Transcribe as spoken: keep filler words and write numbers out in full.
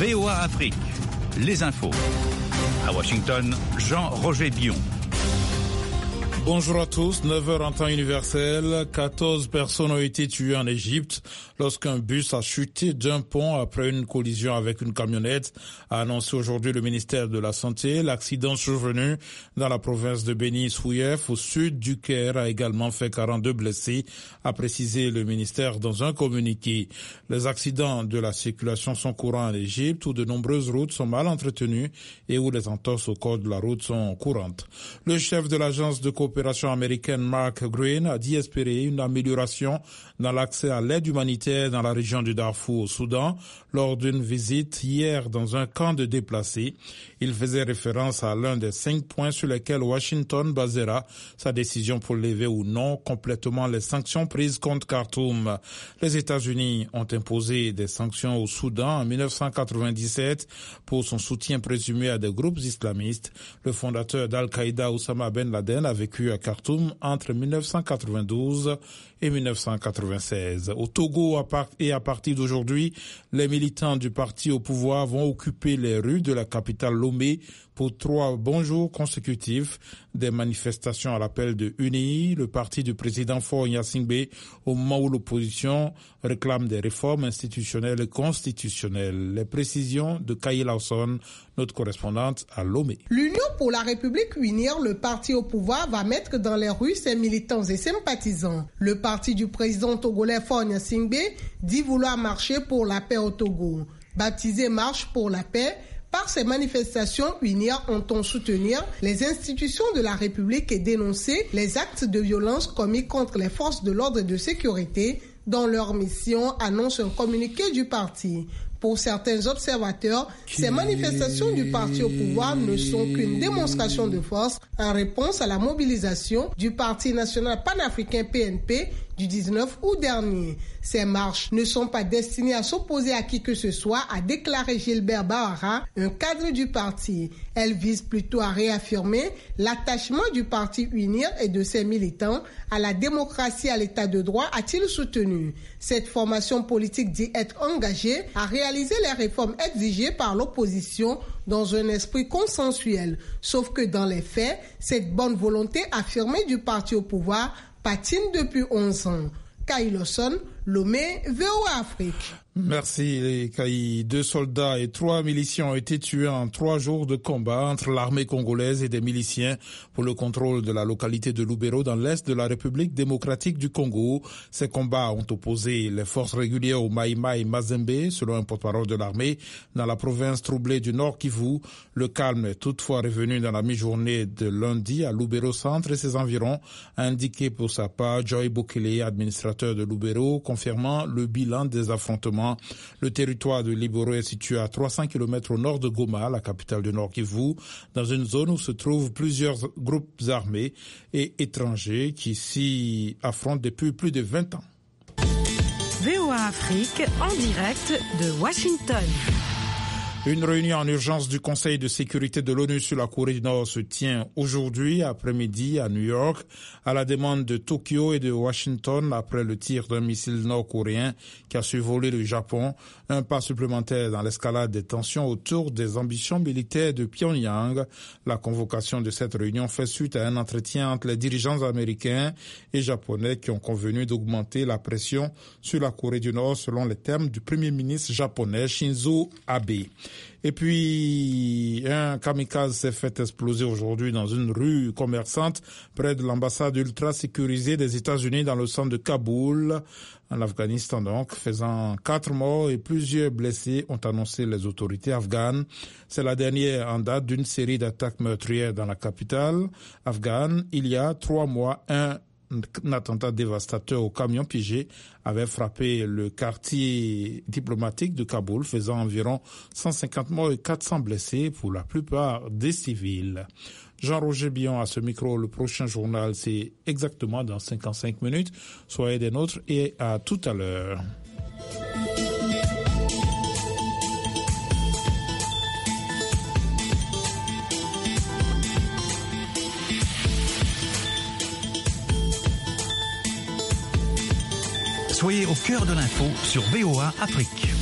V O A Afrique, les infos. À Washington, Jean-Roger Bion. Bonjour à tous, neuf heures en temps universel, quatorze personnes ont été tuées en Égypte lorsqu'un bus a chuté d'un pont après une collision avec une camionnette, a annoncé aujourd'hui le ministère de la Santé. L'accident survenu dans la province de Beni Souief au sud du Caire a également fait quarante-deux blessés, a précisé le ministère dans un communiqué. Les accidents de la circulation sont courants en Égypte où de nombreuses routes sont mal entretenues et où les entorses au code de la route sont courantes. Le chef de l'agence de coopération L'opération américaine Mark Green a dit espérer une amélioration dans l'accès à l'aide humanitaire dans la région du Darfour au Soudan lors d'une visite hier dans un camp de déplacés. Il faisait référence à l'un des cinq points sur lesquels Washington basera sa décision pour lever ou non complètement les sanctions prises contre Khartoum. Les États-Unis ont imposé des sanctions au Soudan en mille neuf cent quatre-vingt-dix-sept pour son soutien présumé à des groupes islamistes. Le fondateur d'Al-Qaïda, Oussama Ben Laden, a vécu à Khartoum entre mille neuf cent quatre-vingt-douze et mille neuf cent quatre-vingt-seize. Au Togo et à partir d'aujourd'hui, les militants du parti au pouvoir vont occuper les rues de la capitale Lomé pour trois bons jours consécutifs. Des manifestations à l'appel de U N I, le parti du président Faure Gnassingbé, au moment où l'opposition réclame des réformes institutionnelles et constitutionnelles. Les précisions de Kaye Lawson, notre correspondante à Lomé. L'Union pour la République unir, le parti au pouvoir, va mettre dans les rues ses militants et sympathisants. Le parti du président togolais Faure Gnassingbé dit vouloir marcher pour la paix au Togo. Baptisé Marche pour la paix, par ces manifestations, U N I R entend soutenir les institutions de la République et dénoncer les actes de violence commis contre les forces de l'ordre et de sécurité dont leur mission, annonce un communiqué du parti. Pour certains observateurs, ces manifestations du parti au pouvoir ne sont qu'une démonstration de force en réponse à la mobilisation du Parti national panafricain P N P du dix-neuf août dernier. Ces marches ne sont pas destinées à s'opposer à qui que ce soit, a déclaré Gilbert Bahara, un cadre du parti. Elles visent plutôt à réaffirmer l'attachement du parti U N I R et de ses militants à la démocratie et à l'état de droit, a-t-il soutenu. Cette formation politique dit être engagée à réaliser les réformes exigées par l'opposition dans un esprit consensuel. Sauf que dans les faits, cette bonne volonté affirmée du parti au pouvoir patine depuis onze ans. Kaye Lawson, Lomé, V O A Afrique. Merci Kaye. Deux soldats et trois miliciens ont été tués en trois jours de combat entre l'armée congolaise et des miliciens pour le contrôle de la localité de Lubero dans l'est de la République démocratique du Congo. Ces combats ont opposé les forces régulières au Maï-Maï Mazembe, selon un porte-parole de l'armée, dans la province troublée du Nord Kivu. Le calme est toutefois revenu dans la mi-journée de lundi à Lubero Centre et ses environs, a indiqué pour sa part Joy Bokele, administrateur de Lubero, confirmant le bilan des affrontements. Le territoire de Lubero est situé à trois cents kilomètres au nord de Goma, la capitale du Nord Kivu, dans une zone où se trouvent plusieurs groupes armés et étrangers qui s'y affrontent depuis plus de vingt ans. V O A Afrique en direct de Washington. Une réunion en urgence du Conseil de sécurité de l'ONU sur la Corée du Nord se tient aujourd'hui après-midi à New York à la demande de Tokyo et de Washington après le tir d'un missile nord-coréen qui a survolé le Japon. Un pas supplémentaire dans l'escalade des tensions autour des ambitions militaires de Pyongyang. La convocation de cette réunion fait suite à un entretien entre les dirigeants américains et japonais qui ont convenu d'augmenter la pression sur la Corée du Nord selon les termes du premier ministre japonais Shinzo Abe. Et puis, un kamikaze s'est fait exploser aujourd'hui dans une rue commerçante près de l'ambassade ultra sécurisée des États-Unis dans le centre de Kaboul, en Afghanistan donc, faisant quatre morts et plusieurs blessés, ont annoncé les autorités afghanes. C'est la dernière en date d'une série d'attaques meurtrières dans la capitale afghane. Il y a trois mois, un Un attentat dévastateur au camion piégé avait frappé le quartier diplomatique de Kaboul, faisant environ cent cinquante morts et quatre cents blessés, pour la plupart des civils. Jean-Roger Bion à ce micro. Le prochain journal, c'est exactement dans cinquante-cinq minutes. Soyez des nôtres et à tout à l'heure. Soyez au cœur de l'info sur V O A Afrique.